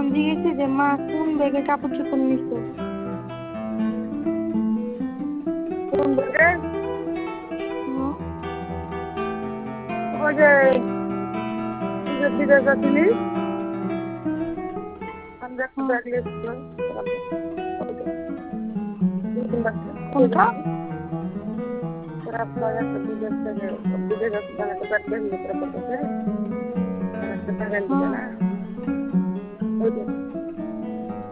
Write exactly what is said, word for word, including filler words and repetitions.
জিজ্ঞেসি যে মা কোন ব্যাগে কাপড় চোপড় নিছো? কোন ব্যাগে? হুম, ওই যে বিদেশ যাচ্ছিলি আমরা একটা হুম। ব্যাগ নিয়েছিলাম কোনটা? রাস্তায় একটা বিদেশ থেকে বিদেশ মানে একটা ব্যাগ বের করে পড়তেছে একটা ব্যাগ আনতে হুম। না ওই যে